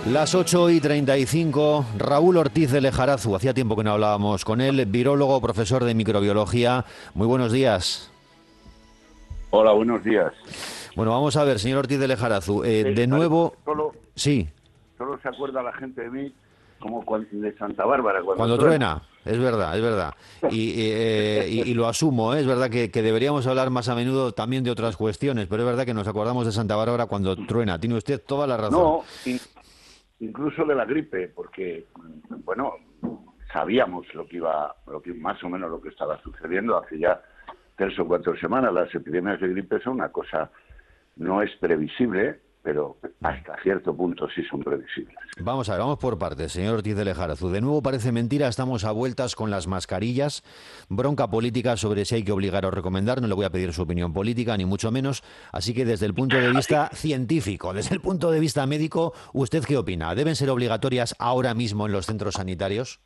Las 8:35, Raúl Ortiz de Lejarazu. Hacía tiempo que no hablábamos con él, virólogo, profesor de microbiología. Muy buenos días. Hola, buenos días. Bueno, vamos a ver, señor Ortiz de Lejarazu. De Parece nuevo, que sí, solo se acuerda la gente de mí como de Santa Bárbara cuando cuando truena. truena. Es verdad, es verdad. Y lo asumo, ¿eh? Es verdad que deberíamos hablar más a menudo también de otras cuestiones, pero es verdad que nos acordamos de Santa Bárbara cuando truena. Tiene usted toda la razón. No, incluso de la gripe, porque, bueno, sabíamos lo que más o menos lo que estaba sucediendo hace ya 3 o 4 semanas. Las epidemias de gripe son una cosa, no es previsible, pero hasta cierto punto sí son previsibles. Vamos a ver, vamos por partes, señor Ortiz de Lejarazu. De nuevo parece mentira, estamos a vueltas con las mascarillas. Bronca política sobre si hay que obligar o recomendar. No le voy a pedir su opinión política, ni mucho menos. Así que desde el punto de Así vista científico, desde el punto de vista médico, ¿usted qué opina? ¿Deben ser obligatorias ahora mismo en los centros sanitarios?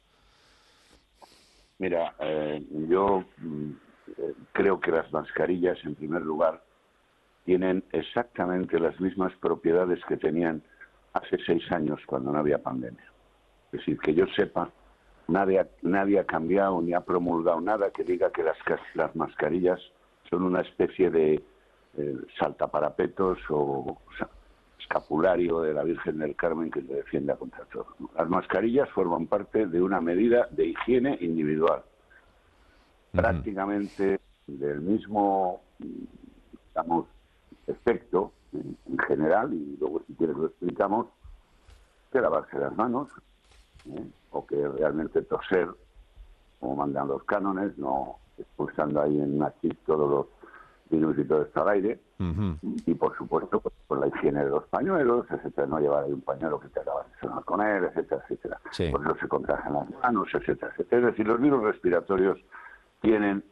Mira, yo creo que las mascarillas, en primer lugar, tienen exactamente las mismas propiedades que tenían hace 6 años cuando no había pandemia. Es decir, que yo sepa, nadie ha cambiado ni ha promulgado nada que diga que las mascarillas son una especie de saltaparapetos o escapulario de la Virgen del Carmen que se defienda contra todo. Las mascarillas forman parte de una medida de higiene individual, prácticamente del mismo, digamos, efecto en general, y luego si quieres lo explicamos, que lavarse las manos, o que realmente toser, como mandan los cánones, no expulsando ahí en una chip todos los virus y todo esto al aire. Y por supuesto, pues, con la higiene de los pañuelos, etcétera, no llevar ahí un pañuelo que te acabas de sonar con él, etcétera, etcétera. Sí. Por eso se contagian las manos, etcétera, etcétera. Es decir, los virus respiratorios tienen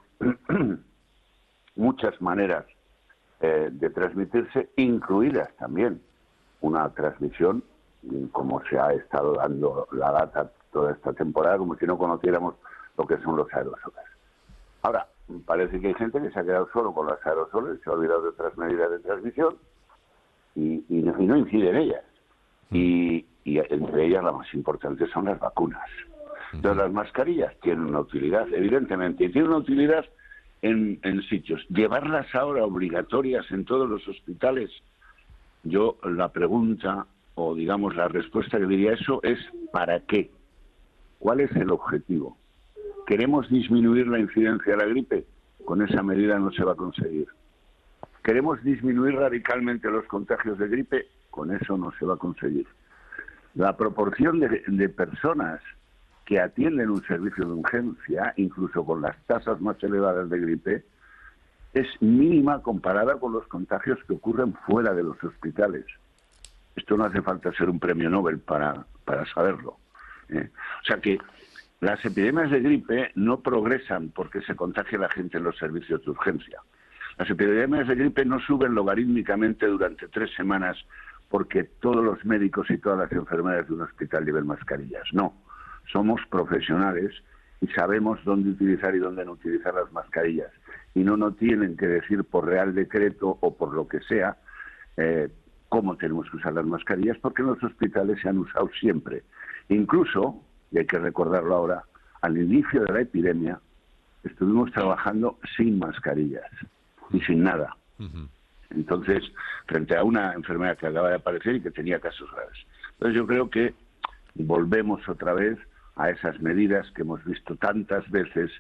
muchas maneras de transmitirse, incluidas también una transmisión, como se ha estado dando la data toda esta temporada, como si no conociéramos lo que son los aerosoles. Ahora, parece que hay gente que se ha quedado solo con los aerosoles, se ha olvidado de otras medidas de transmisión y no incide en ellas. Y entre ellas la más importante son las vacunas. Entonces, las mascarillas tienen una utilidad, evidentemente, y tienen una utilidad en sitios. Llevarlas ahora obligatorias en todos los hospitales, yo la pregunta, o digamos la respuesta que diría eso es ¿para qué? ¿Cuál es el objetivo? ¿Queremos disminuir la incidencia de la gripe? Con esa medida no se va a conseguir. ¿Queremos disminuir radicalmente los contagios de gripe? Con eso no se va a conseguir. La proporción de personas que atienden un servicio de urgencia, incluso con las tasas más elevadas de gripe, es mínima comparada con los contagios que ocurren fuera de los hospitales. Esto no hace falta ser un premio Nobel para saberlo. O sea que las epidemias de gripe no progresan porque se contagie la gente en los servicios de urgencia. Las epidemias de gripe no suben logarítmicamente durante 3 semanas porque todos los médicos y todas las enfermeras de un hospital lleven mascarillas. No, somos profesionales y sabemos dónde utilizar y dónde no utilizar las mascarillas. Y no tienen que decir por real decreto o por lo que sea cómo tenemos que usar las mascarillas, porque en los hospitales se han usado siempre. Incluso, y hay que recordarlo ahora, al inicio de la epidemia estuvimos trabajando sin mascarillas y sin nada. Entonces, frente a una enfermedad que acaba de aparecer y que tenía casos graves. Entonces yo creo que volvemos otra vez a esas medidas que hemos visto tantas veces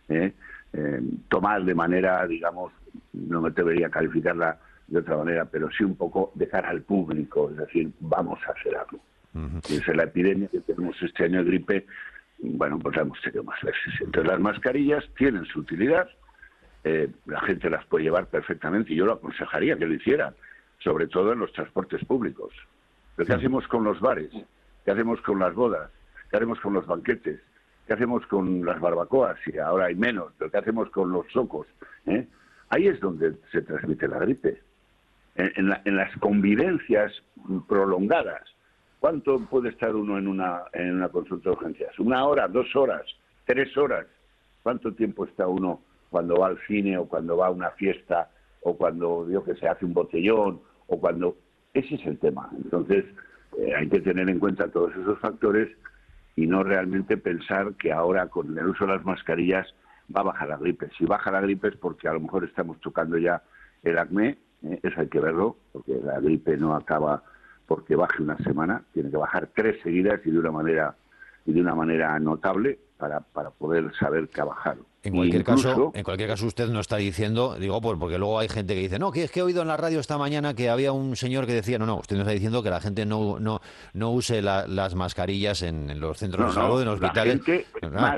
tomar de manera, digamos, no me debería calificarla de otra manera, pero sí un poco de cara al público, es decir, vamos a hacer algo. Desde la epidemia que tenemos este año de gripe, bueno, pues la hemos tenido más veces. Entonces las mascarillas tienen su utilidad, la gente las puede llevar perfectamente y yo lo aconsejaría que lo hicieran, sobre todo en los transportes públicos. Pero ¿qué hacemos con los bares? ¿Qué hacemos con las bodas? ¿Qué hacemos con los banquetes? ¿Qué hacemos con las barbacoas? Y ahora hay menos, pero ¿qué hacemos con los socos? Ahí es donde se transmite la gripe. En las convivencias prolongadas. ¿Cuánto puede estar uno en una consulta de urgencias? 1 hora, 2 horas, 3 horas. ¿Cuánto tiempo está uno cuando va al cine o cuando va a una fiesta o cuando, yo que sé, hace un botellón o cuando... Ese es el tema. Entonces, hay que tener en cuenta todos esos factores y no realmente pensar que ahora con el uso de las mascarillas va a bajar la gripe. Si baja la gripe es porque a lo mejor estamos tocando ya el acné, eso hay que verlo, porque la gripe no acaba porque baje una semana, tiene que bajar 3 seguidas y de una manera notable para poder saber que ha bajado. En cualquier caso, usted no está diciendo, digo, pues porque luego hay gente que dice, no, que es que he oído en la radio esta mañana que había un señor que decía, no, usted no está diciendo que la gente no use las mascarillas en los centros de salud, en los hospitales. La gente,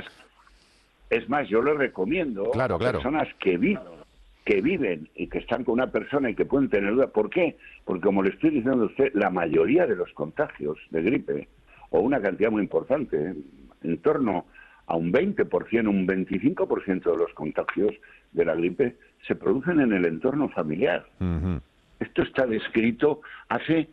es más, yo le recomiendo a personas que viven y que están con una persona y que pueden tener duda. ¿Por qué? Porque como le estoy diciendo a usted, la mayoría de los contagios de gripe, o una cantidad muy importante, en torno a un 20%, un 25% de los contagios de la gripe se producen en el entorno familiar. Uh-huh. Esto está descrito hace,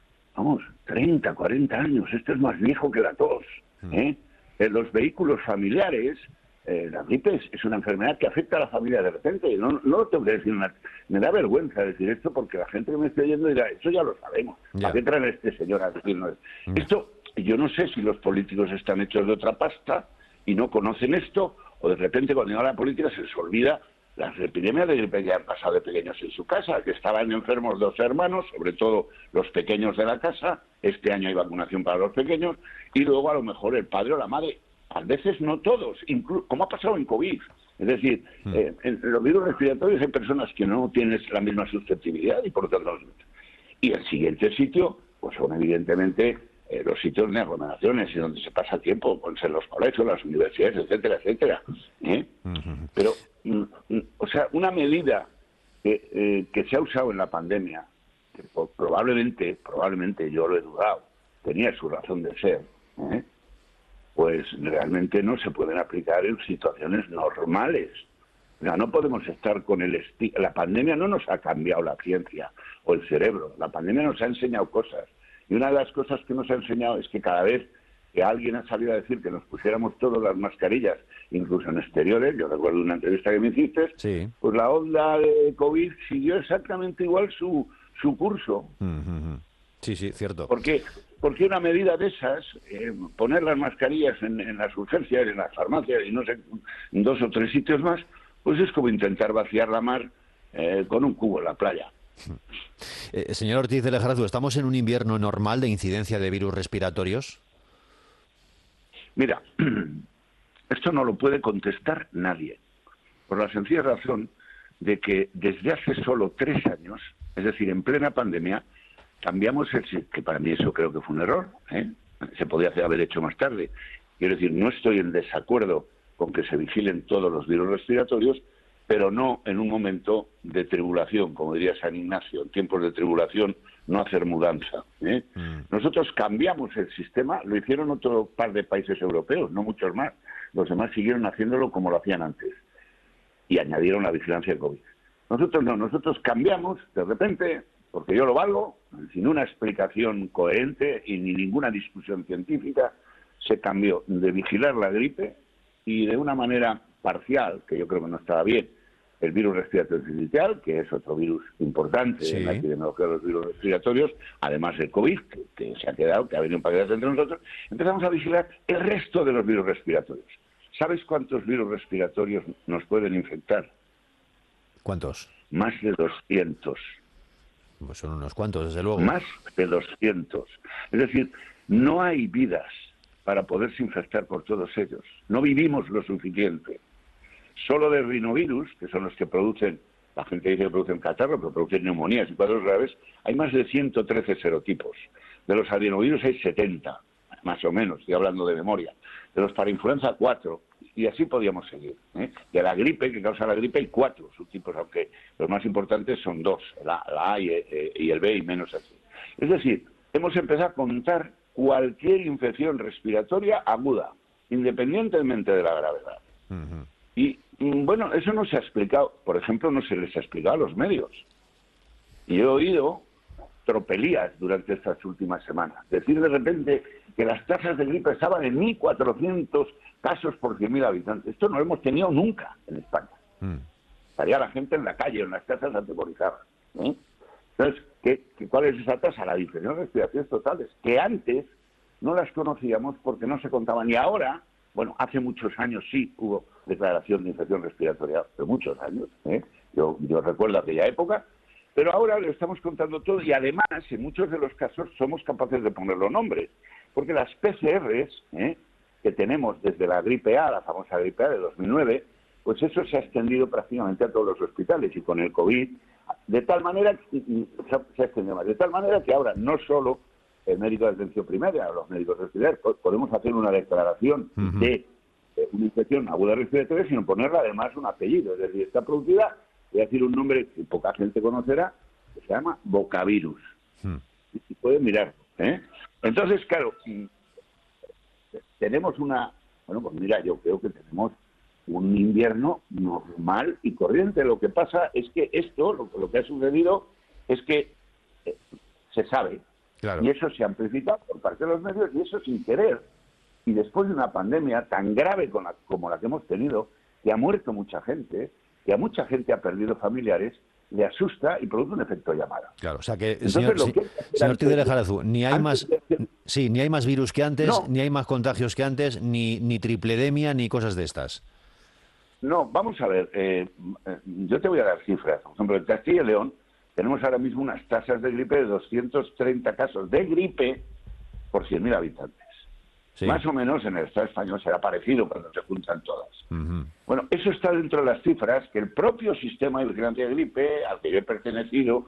30, 40 años. Esto es más viejo que la tos. En los vehículos familiares, la gripe es una enfermedad que afecta a la familia de repente. No tengo que decir nada. Me da vergüenza decir esto porque la gente que me está oyendo dirá, eso ya lo sabemos. ¿Para qué traen a este señor a decirnos? Esto, yo no sé si los políticos están hechos de otra pasta y no conocen esto, o de repente cuando llega la política se les olvida las epidemias de gripe que han pasado de pequeños en su casa, que estaban enfermos 2 hermanos, sobre todo los pequeños de la casa. Este año hay vacunación para los pequeños, y luego a lo mejor el padre o la madre, a veces no todos, como ha pasado en COVID. Es decir, en los virus respiratorios hay personas que no tienen la misma susceptibilidad y por lo tanto... Y el siguiente sitio, pues son evidentemente los sitios de aglomeraciones y donde se pasa tiempo, pueden ser los colegios, las universidades, etcétera, etcétera. Pero, una medida que se ha usado en la pandemia, que probablemente yo lo he dudado, tenía su razón de ser, pues realmente no se pueden aplicar en situaciones normales. O sea, no podemos estar con la pandemia no nos ha cambiado la ciencia o el cerebro, la pandemia nos ha enseñado cosas. Y una de las cosas que nos ha enseñado es que cada vez que alguien ha salido a decir que nos pusiéramos todas las mascarillas, incluso en exteriores, yo recuerdo una entrevista que me hiciste, sí, pues la onda de COVID siguió exactamente igual su curso. Sí, cierto. Porque una medida de esas, poner las mascarillas en las urgencias, en las farmacias y no sé, en 2 o 3 sitios más, pues es como intentar vaciar la mar con un cubo en la playa. Señor Ortiz de Lejarazu, ¿estamos en un invierno normal de incidencia de virus respiratorios? Mira, esto no lo puede contestar nadie, por la sencilla razón de que desde hace solo 3 años, es decir, en plena pandemia, cambiamos que para mí eso creo que fue un error, se podía haber hecho más tarde. Quiero decir, no estoy en desacuerdo con que se vigilen todos los virus respiratorios, pero no en un momento de tribulación, como diría San Ignacio, en tiempos de tribulación no hacer mudanza. Nosotros cambiamos el sistema, lo hicieron otro par de países europeos, no muchos más. Los demás siguieron haciéndolo como lo hacían antes y añadieron la vigilancia de COVID. Nosotros no, nosotros cambiamos de repente, porque yo lo valgo, sin una explicación coherente y ni ninguna discusión científica, se cambió de vigilar la gripe y de una manera parcial, que yo creo que no estaba bien, el virus respiratorio sincitial, que es otro virus importante en la epidemiología de los virus respiratorios, además del COVID, que se ha quedado, que ha venido para quedarse entre nosotros. Empezamos a vigilar el resto de los virus respiratorios. ¿Sabes cuántos virus respiratorios nos pueden infectar? ¿Cuántos? Más de 200. Pues son unos cuantos, desde luego. Más de 200. Es decir, no hay vidas para poderse infectar por todos ellos. No vivimos lo suficiente. Solo de rinovirus, que son los que producen, la gente dice que producen catarro, pero producen neumonías y cuadros graves, hay más de 113 serotipos. De los adenovirus hay 70, más o menos, estoy hablando de memoria. De los parainfluenza, 4, y así podíamos seguir. De la gripe, que causa la gripe, hay 4 subtipos, aunque los más importantes son 2, la A y el B, y menos así. Es decir, hemos empezado a contar cualquier infección respiratoria aguda, independientemente de la gravedad. Y bueno, eso no se ha explicado, por ejemplo, no se les ha explicado a los medios. Y he oído tropelías durante estas últimas semanas. Decir de repente que las tasas de gripe estaban en 1.400 casos por 100.000 habitantes. Esto no lo hemos tenido nunca en España. Estaría la gente en la calle, en las casas atemorizadas. Entonces, que ¿Cuál es esa tasa? La infección de respiratorias totales, que antes no las conocíamos porque no se contaban. Y ahora, bueno, hace muchos años sí hubo declaración de infección respiratoria, hace muchos años, ¿eh? Yo recuerdo aquella época, pero ahora lo estamos contando todo y además en muchos de los casos somos capaces de poner los nombres, porque las PCRs que tenemos desde la gripe A, la famosa gripe A de 2009, pues eso se ha extendido prácticamente a todos los hospitales y con el COVID, de tal manera se ha extendido más, de tal manera que ahora no solo el médico de atención primaria, los médicos respiratorios, podemos hacer una declaración de una infección aguda respiratoria sin ponerle además un apellido, es decir, está producida, voy a decir un nombre que poca gente conocerá, que se llama bocavirus. Y pueden mirar, ¿eh? Entonces, claro, tenemos bueno, pues mira, yo creo que tenemos un invierno normal y corriente. Lo que pasa es que esto, lo que ha sucedido, es que se sabe, claro. Y eso se amplifica por parte de los medios, y eso sin querer. Y después de una pandemia tan grave como la que hemos tenido, que ha muerto mucha gente, que a mucha gente ha perdido familiares, le asusta y produce un efecto llamada. Claro, o sea que, Entonces, señor Tídez Lejarazu, ni hay más virus que antes, no, ni hay más contagios que antes, ni tripledemia, ni cosas de estas. No, vamos a ver, yo te voy a dar cifras. Por ejemplo, en Castilla y León tenemos ahora mismo unas tasas de gripe de 230 casos de gripe por 100.000 habitantes. Sí. Más o menos en el Estado español será parecido cuando se juntan todas. Bueno, eso está dentro de las cifras que el propio sistema de vigilancia de gripe, al que yo he pertenecido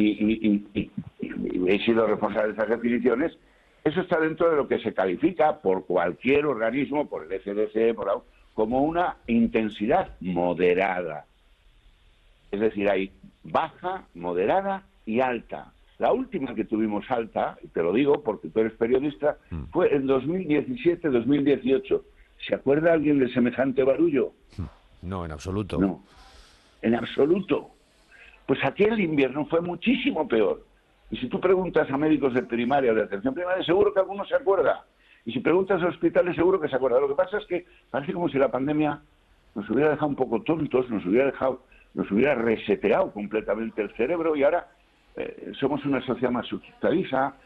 y he sido responsable de esas definiciones, eso está dentro de lo que se califica por cualquier organismo, por el CDC, como una intensidad moderada. Es decir, hay baja, moderada y alta. La última que tuvimos alta, y te lo digo porque tú eres periodista, fue en 2017-2018. ¿Se acuerda alguien de semejante barullo? No, en absoluto. No, en absoluto. Pues aquí el invierno fue muchísimo peor. Y si tú preguntas a médicos de primaria o de atención primaria, seguro que alguno se acuerda. Y si preguntas a hospitales, seguro que se acuerda. Lo que pasa es que parece como si la pandemia nos hubiera dejado un poco tontos, nos hubiera reseteado completamente el cerebro, y ahora somos una sociedad más asustadiza,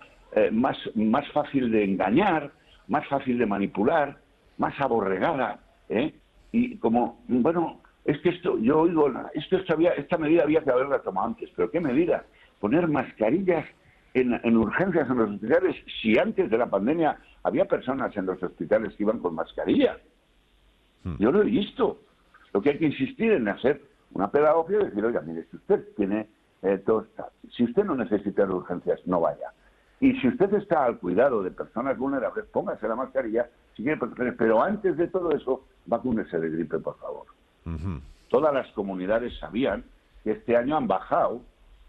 más fácil de engañar, más fácil de manipular, más aborregada, y como, bueno, es que yo oigo, esta medida había que haberla tomado antes. ¿Pero qué medida? Poner mascarillas en urgencias en los hospitales, si antes de la pandemia había personas en los hospitales que iban con mascarilla. Yo lo he visto. Lo que hay que insistir en hacer una pedagogía y decir, oiga, mire, si usted tiene si usted no necesita de urgencias, no vaya. Y si usted está al cuidado de personas vulnerables, póngase la mascarilla si quiere proteger. Pero antes de todo eso, vacúnese de gripe, por favor. Todas las comunidades sabían que este año han bajado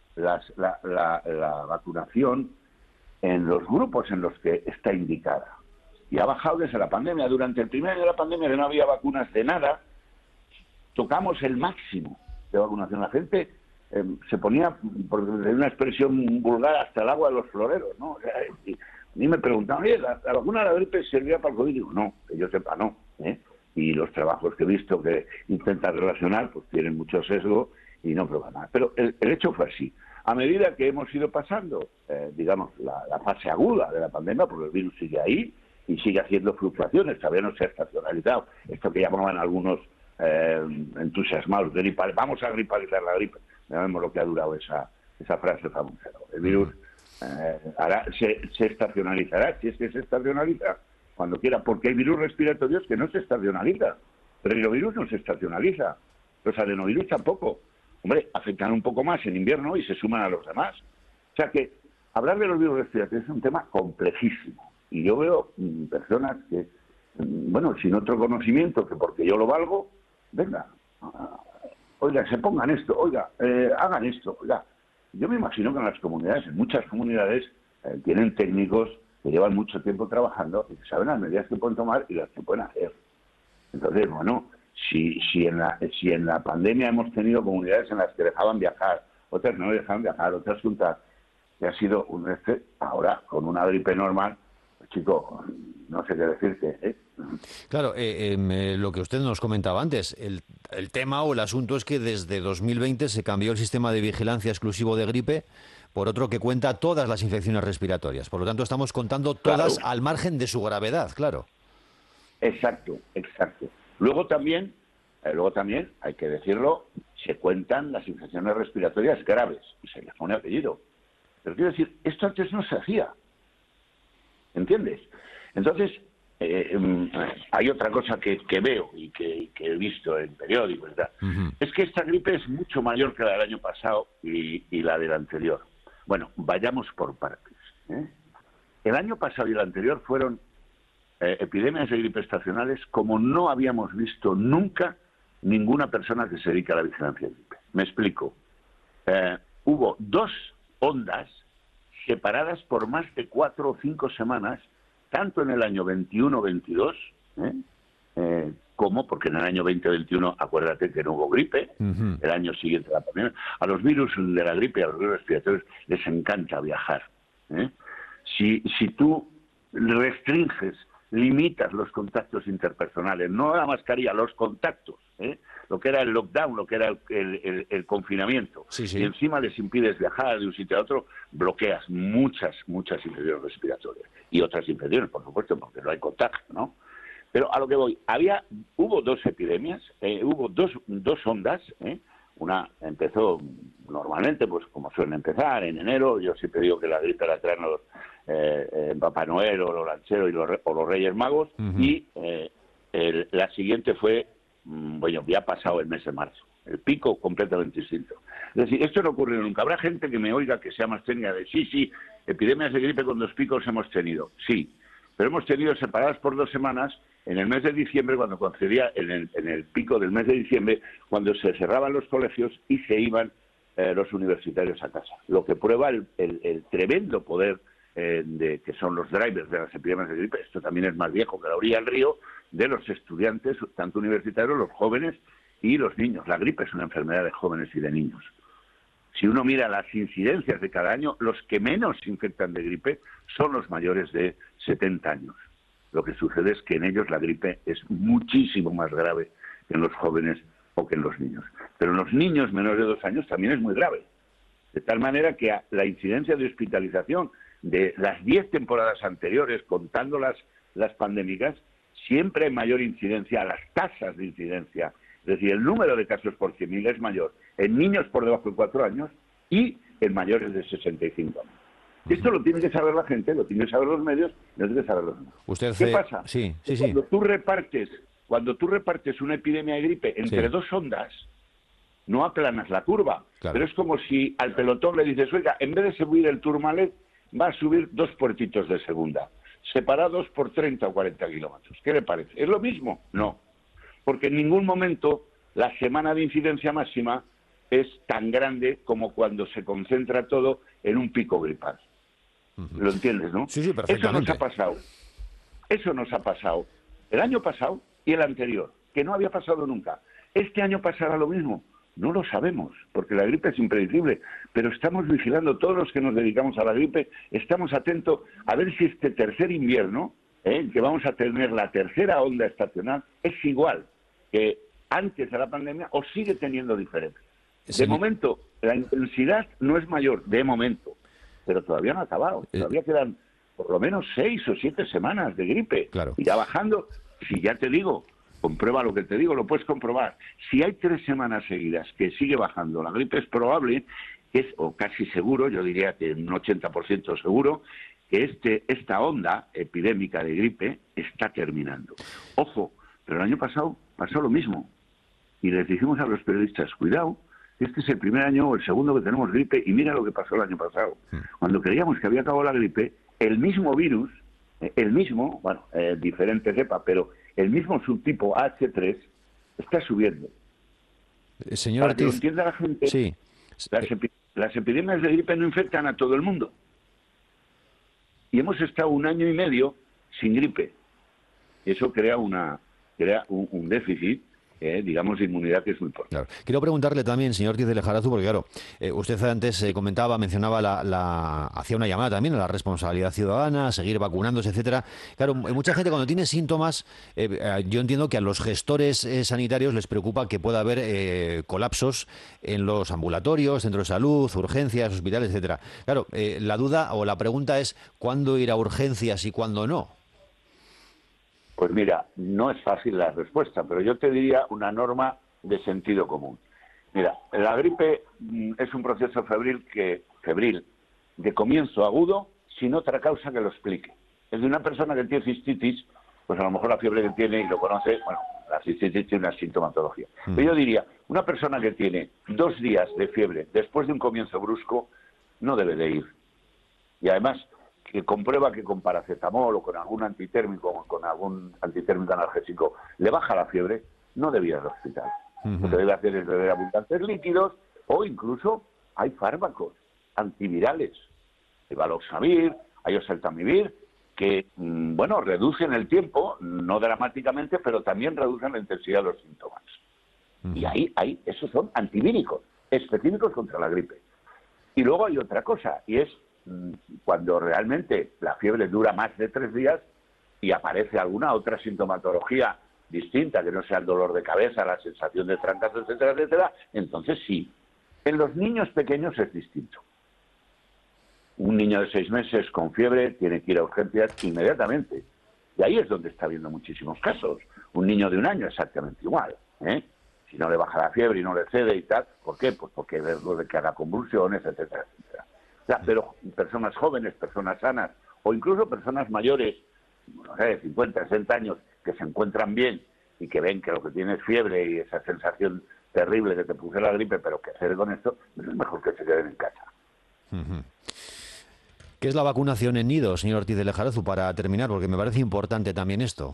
la vacunación en los grupos en los que está indicada. Y ha bajado desde la pandemia. Durante el primer año de la pandemia, que no había vacunas de nada, tocamos el máximo de vacunación. La gente se ponía, por una expresión vulgar, hasta el agua de los floreros, ¿no? O sea, y a mí me preguntaban, oye, ¿la vacuna de la gripe servía para el COVID? Digo, no, que yo sepa, no. Y los trabajos que he visto que intentan relacionar, pues tienen mucho sesgo y no prueban nada. Pero el hecho fue así. A medida que hemos ido pasando, digamos, la fase aguda de la pandemia, porque el virus sigue ahí y sigue haciendo fluctuaciones, todavía no se ha estacionalizado. Esto que llamaban algunos entusiasmados, vamos a gripalizar la gripe. Sabemos lo que ha durado esa frase famosa. El virus se estacionalizará, si es que se estacionaliza, cuando quiera, porque hay virus respiratorios que no se estacionalizan. Pero el virus no se estacionaliza. Los adenovirus tampoco. Hombre, afectan un poco más en invierno y se suman a los demás. O sea que hablar de los virus respiratorios es un tema complejísimo. Y yo veo personas que, bueno, sin otro conocimiento que porque yo lo valgo, venga, oiga, se pongan esto, oiga, hagan esto, oiga. Yo me imagino que en las comunidades, en muchas comunidades, tienen técnicos que llevan mucho tiempo trabajando y que saben las medidas que pueden tomar y las que pueden hacer. Entonces, bueno, si en la pandemia hemos tenido comunidades en las que dejaban viajar, otras no dejaban viajar, otras juntas, que ha sido ahora con una gripe normal, pues chico, no sé qué decirte, Claro, lo que usted nos comentaba antes, el tema o el asunto es que desde 2020 se cambió el sistema de vigilancia exclusivo de gripe por otro que cuenta todas las infecciones respiratorias. Por lo tanto, estamos contando todas al margen de su gravedad, claro. Exacto, exacto. Luego también, hay que decirlo, se cuentan las infecciones respiratorias graves y se les pone apellido. Pero quiero decir, esto antes no se hacía. ¿Entiendes? Entonces, hay otra cosa que veo y que he visto en periódicos, ¿verdad? Es que esta gripe es mucho mayor que la del año pasado y la del anterior. Bueno, vayamos por partes, ¿eh? El año pasado y el anterior fueron epidemias de gripe estacionales como no habíamos visto nunca ninguna persona que se dedica a la vigilancia de gripe. Me explico. Hubo 2 ondas separadas por más de 4 o 5 semanas, tanto en el año 21-22, como, porque en el año 20-21, acuérdate que no hubo gripe, el año siguiente la pandemia. A los virus de la gripe, a los virus respiratorios, les encanta viajar. Si tú restringes, limitas los contactos interpersonales, no la mascarilla, los contactos, lo que era el lockdown, lo que era el confinamiento, y encima les impides viajar de un sitio a otro, bloqueas muchas infecciones respiratorias y otras infecciones, por supuesto, porque no hay contagio, ¿no? Pero a lo que voy, hubo 2 epidemias, hubo dos ondas, una empezó normalmente, pues como suelen empezar, en enero. Yo siempre digo que la gripe la traen Papá Noel o los lancheros o los Reyes Magos, y la siguiente fue, bueno, ya ha pasado el mes de marzo, el pico completamente distinto. Es decir, esto no ocurre nunca. Habrá gente que me oiga que sea más técnica de sí, epidemias de gripe con 2 picos hemos tenido, sí, pero hemos tenido separadas por 2 semanas en el mes de diciembre, cuando coincidía en el pico del mes de diciembre, cuando se cerraban los colegios y se iban los universitarios a casa. Lo que prueba el tremendo poder que son los drivers de las epidemias de gripe. Esto también es más viejo que la orilla del río, de los estudiantes, tanto universitarios, los jóvenes y los niños. La gripe es una enfermedad de jóvenes y de niños. Si uno mira las incidencias de cada año, los que menos se infectan de gripe son los mayores de 70 años. Lo que sucede es que en ellos la gripe es muchísimo más grave que en los jóvenes o que en los niños. Pero en los niños menores de 2 años también es muy grave. De tal manera que la incidencia de hospitalización de las 10 temporadas anteriores, contando las pandémicas, siempre hay mayor incidencia, las tasas de incidencia, es decir, el número de casos por 100.000 es mayor en niños por debajo de 4 años y en mayores de 65 años. Esto lo tiene que saber la gente, lo tienen que saber los medios, lo tienen que saber los medios. ¿Qué pasa? Sí. Cuando tú repartes una epidemia de gripe entre 2 ondas, no aplanas la curva. Claro. Pero es como si al pelotón le dices, oiga, en vez de subir el Tourmalet, va a subir 2 puertitos de segunda, separados por 30 o 40 kilómetros. ¿Qué le parece? ¿Es lo mismo? No. Porque en ningún momento la semana de incidencia máxima es tan grande como cuando se concentra todo en un pico gripal. ¿Lo entiendes, no? Sí, perfectamente. Eso nos ha pasado el año pasado y el anterior, que no había pasado nunca. ¿Este año pasará lo mismo? No lo sabemos, porque la gripe es impredecible, pero estamos vigilando, todos los que nos dedicamos a la gripe, estamos atentos a ver si este tercer invierno, que vamos a tener la tercera onda estacional, es igual que antes de la pandemia o sigue teniendo diferencias. De momento, la intensidad no es mayor, de momento, pero todavía no ha acabado. Todavía quedan por lo menos 6 o 7 semanas de gripe. Claro. Y ya bajando, si ya te digo, comprueba lo que te digo, lo puedes comprobar. Si hay 3 semanas seguidas que sigue bajando la gripe, es probable, o casi seguro, yo diría que un 80% seguro, que esta onda epidémica de gripe está terminando. Ojo, pero el año pasado pasó lo mismo. Y les dijimos a los periodistas, cuidado, este es el primer año o el segundo que tenemos gripe y mira lo que pasó el año pasado. Cuando creíamos que había acabado la gripe, el mismo virus, diferente cepa, pero el mismo subtipo H3 está subiendo. Señor Para Ortiz, que lo entienda la gente, sí. Las epidemias de gripe no infectan a todo el mundo. Y hemos estado 1 año y medio sin gripe. Eso crea un déficit digamos, de inmunidad, que es muy importante. Claro. Quiero preguntarle también, señor Díez de Lejarazu, porque claro, usted antes mencionaba hacía una llamada también a la responsabilidad ciudadana, a seguir vacunándose, etcétera. Claro, mucha gente cuando tiene síntomas, yo entiendo que a los gestores sanitarios les preocupa que pueda haber colapsos en los ambulatorios, centros de salud, urgencias, hospitales, etcétera. Claro, la duda o la pregunta es ¿cuándo ir a urgencias y cuándo no? Pues mira, no es fácil la respuesta, pero yo te diría una norma de sentido común. Mira, la gripe es un proceso febril de comienzo agudo sin otra causa que lo explique. Es de una persona que tiene cistitis, pues a lo mejor la fiebre que tiene y lo conoce, bueno, la cistitis tiene una sintomatología. Pero yo diría, una persona que tiene 2 días de fiebre después de un comienzo brusco no debe de ir. Y además, que comprueba que con paracetamol o con algún antitérmico o con algún antitérmico analgésico le baja la fiebre, no debe ir al hospital. Lo que debe hacer es beber abundantes líquidos o incluso hay fármacos antivirales, el Valoxavir, hay oseltamivir, que, bueno, reducen el tiempo, no dramáticamente, pero también reducen la intensidad de los síntomas. Y ahí, esos son antivíricos, específicos contra la gripe. Y luego hay otra cosa, y es cuando realmente la fiebre dura más de 3 días y aparece alguna otra sintomatología distinta, que no sea el dolor de cabeza, la sensación de trancas, etcétera, etcétera, entonces sí. En los niños pequeños es distinto. Un niño de 6 meses con fiebre tiene que ir a urgencias inmediatamente. Y ahí es donde está habiendo muchísimos casos. Un niño de 1 año exactamente igual, Si no le baja la fiebre y no le cede y tal, ¿por qué? Pues porque hay riesgo de que haga convulsiones, etcétera, etcétera. O sea, pero personas jóvenes, personas sanas, o incluso personas mayores, no sé, 50, 60 años, que se encuentran bien y que ven que lo que tiene es fiebre y esa sensación terrible que te puse la gripe, pero que hacer con esto, pues es mejor que se queden en casa. ¿Qué es la vacunación en nido, señor Ortiz de Lejarazu, para terminar? Porque me parece importante también esto.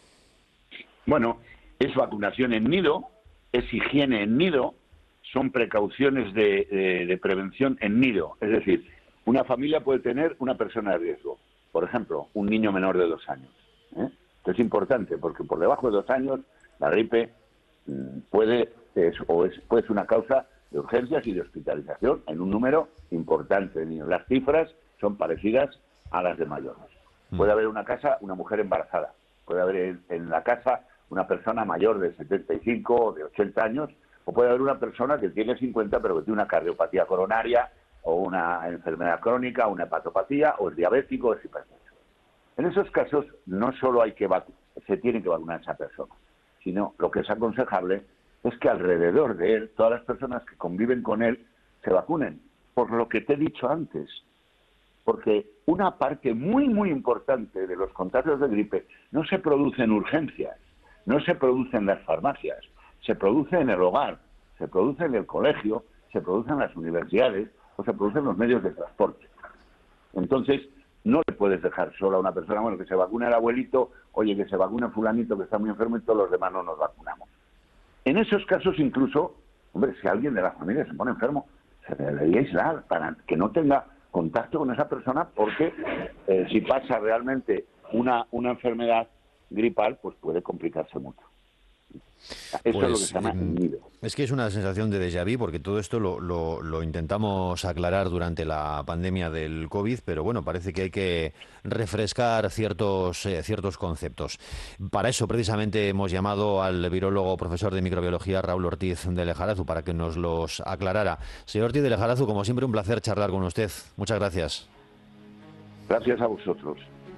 Bueno, es vacunación en nido, es higiene en nido, son precauciones de prevención en nido. Es decir, una familia puede tener una persona de riesgo. Por ejemplo, un niño menor de 2 años. Esto es importante porque por debajo de 2 años la gripe puede ser una causa de urgencias y de hospitalización en un número importante de niños. Las cifras son parecidas a las de mayores. Puede haber una mujer embarazada. Puede haber en la casa una persona mayor de 75 o de 80 años, o puede haber una persona que tiene 50 pero que tiene una cardiopatía coronaria o una enfermedad crónica, una hepatopatía, o es diabético o es hipertenso. En esos casos no solo se tiene que vacunar a esa persona, sino lo que es aconsejable es que alrededor de él, todas las personas que conviven con él, se vacunen. Por lo que te he dicho antes, porque una parte muy, muy importante de los contagios de gripe no se produce en urgencias, no se produce en las farmacias, se produce en el hogar, se produce en el colegio, se produce en las universidades o se produce en los medios de transporte. Entonces, no le puedes dejar sola a una persona, bueno, que se vacune el abuelito, oye, que se vacune fulanito que está muy enfermo y todos los demás no nos vacunamos. En esos casos incluso, hombre, si alguien de la familia se pone enfermo, se le debería aislar para que no tenga contacto con esa persona, porque si pasa realmente una enfermedad gripal, pues puede complicarse mucho. Eso es lo que se llama nido. Es que es una sensación de déjà vu, porque todo esto lo intentamos aclarar durante la pandemia del COVID, pero bueno, parece que hay que refrescar ciertos conceptos. Para eso, precisamente, hemos llamado al virólogo profesor de microbiología, Raúl Ortiz de Lejarazu, para que nos los aclarara. Señor Ortiz de Lejarazu, como siempre, un placer charlar con usted. Muchas gracias. Gracias a vosotros.